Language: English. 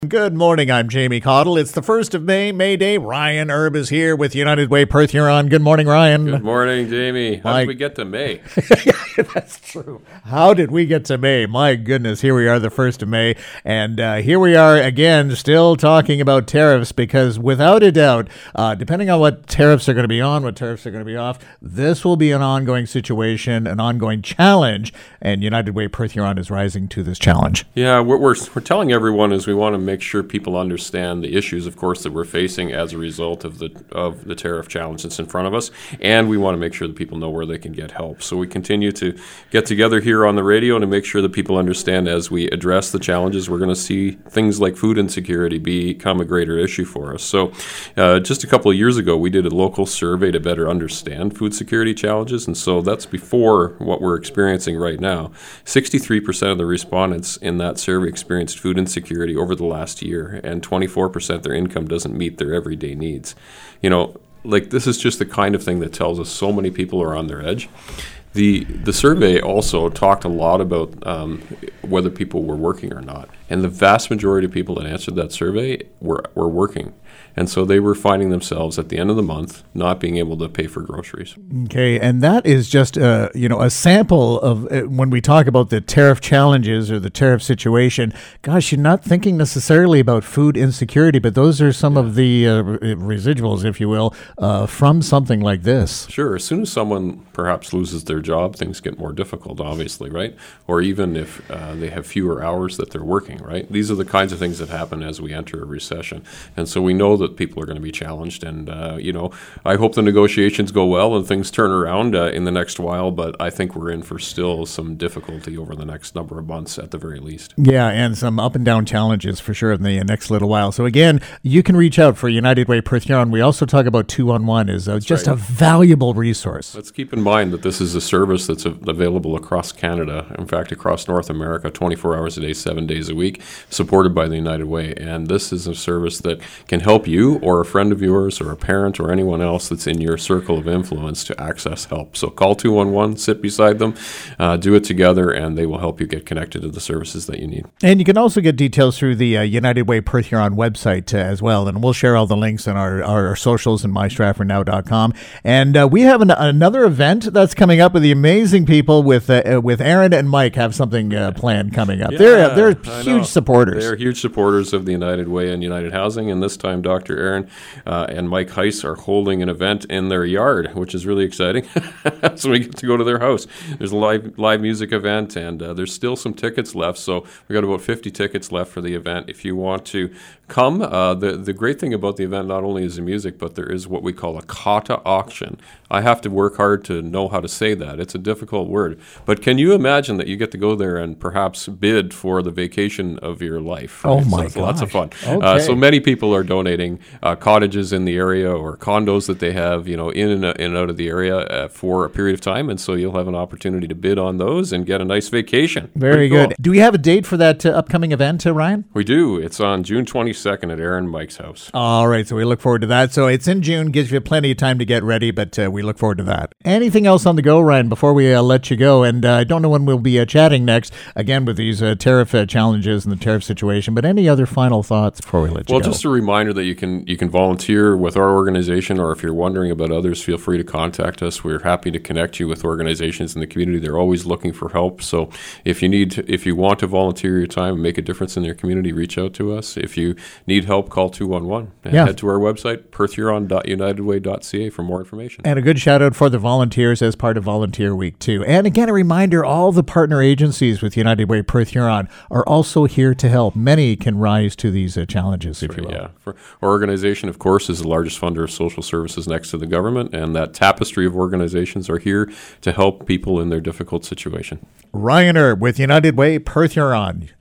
Good morning, I'm Jamie Cottle. It's the 1st of May, May Day. Ryan Erb is here with United Way Perth Huron. Good morning, Ryan. Good morning, Jamie. How did we get to May? That's true. How did we get to May? My goodness, here we are, the 1st of May. And here we are again, still talking about tariffs, because without a doubt, depending on what tariffs are going to be on, what tariffs are going to be off, this will be an ongoing situation, an ongoing challenge. And United Way Perth Huron is rising to this challenge. Yeah, what we're telling everyone is we want to make sure people understand the issues, of course, that we're facing as a result of the tariff challenge that's in front of us, and we want to make sure that people know where they can get help. So we continue to get together here on the radio to make sure that people understand as we address the challenges, we're going to see things like food insecurity become a greater issue for us. So just a couple of years ago, we did a local survey to better understand food security challenges, and so that's before what we're experiencing right now. 63% of the respondents in that survey experienced food insecurity over the last year, and 24% their income doesn't meet their everyday needs. You know, like, this is just the kind of thing that tells us so many people are on their edge. The survey also talked a lot about whether people were working or not, and the vast majority of people that answered that survey were working. And so they were finding themselves at the end of the month not being able to pay for groceries. Okay, and that is just a sample of when we talk about the tariff challenges or the tariff situation. Gosh, you're not thinking necessarily about food insecurity, but those are some of the residuals, if you will, from something like this. Sure. As soon as someone perhaps loses their job, things get more difficult, obviously, right? Or even if they have fewer hours that they're working, right? These are the kinds of things that happen as we enter a recession. And so we know that people are going to be challenged, and I hope the negotiations go well and things turn around in the next while, but I think we're in for still some difficulty over the next number of months at the very least. Yeah, and some up and down challenges for sure in the next little while. So again, you can reach out for United Way Perth Huron. We also talk about 211 is just a valuable resource. Let's keep in mind that this is a service that's available across Canada, in fact across North America, 24 hours a day, 7 days a week, supported by the United Way, and this is a service that can help you or a friend of yours or a parent or anyone else that's in your circle of influence to access help. So call 211, sit beside them, do it together, and they will help you get connected to the services that you need. And you can also get details through the United Way Perth Huron website as well, and we'll share all the links on our socials and mystratfordnow.com. And we have another event that's coming up with the amazing people with Aaron and Mike have something planned coming up. Yeah, they're huge supporters. They're huge supporters of the United Way and United Housing, and this time Dr. Aaron and Mike Heiss are holding an event in their yard, which is really exciting. So we get to go to their house. There's a live music event, and there's still some tickets left. So we got about 50 tickets left for the event. If you want to come, the great thing about the event not only is the music, but there is what we call a kata auction. I have to work hard to know how to say that. It's a difficult word. But can you imagine that you get to go there and perhaps bid for the vacation of your life? Right? Oh, my God. Lots of fun. Okay. So many people are donating cottages in the area or condos that they have, in and out of the area for a period of time. And so you'll have an opportunity to bid on those and get a nice vacation. Very good. Do we have a date for that upcoming event, Ryan? We do. It's on June 22nd at Aaron and Mike's house. All right. So we look forward to that. So it's in June, gives you plenty of time to get ready, but we look forward to that. Anything else on the go, Ryan, before we let you go? And I don't know when we'll be chatting next, again, with these tariff challenges and the tariff situation, but any other final thoughts before we let you go? Well, just a reminder that you can volunteer with our organization, or if you're wondering about others, feel free to contact us. We're happy to connect you with organizations in the community. They're always looking for help. So if you want to volunteer your time and make a difference in your community, reach out to us. If you need help, call 211 and head to our website, perthhuron.unitedway.ca for more information. And a good shout out for the volunteers as part of Volunteer Week too. And again, a reminder, all the partner agencies with United Way Perth Huron are also here to help. Many can rise to these challenges, if you will. Yeah. Our organization, of course, is the largest funder of social services next to the government, and that tapestry of organizations are here to help people in their difficult situation. Ryan Erb with United Way Perth Huron.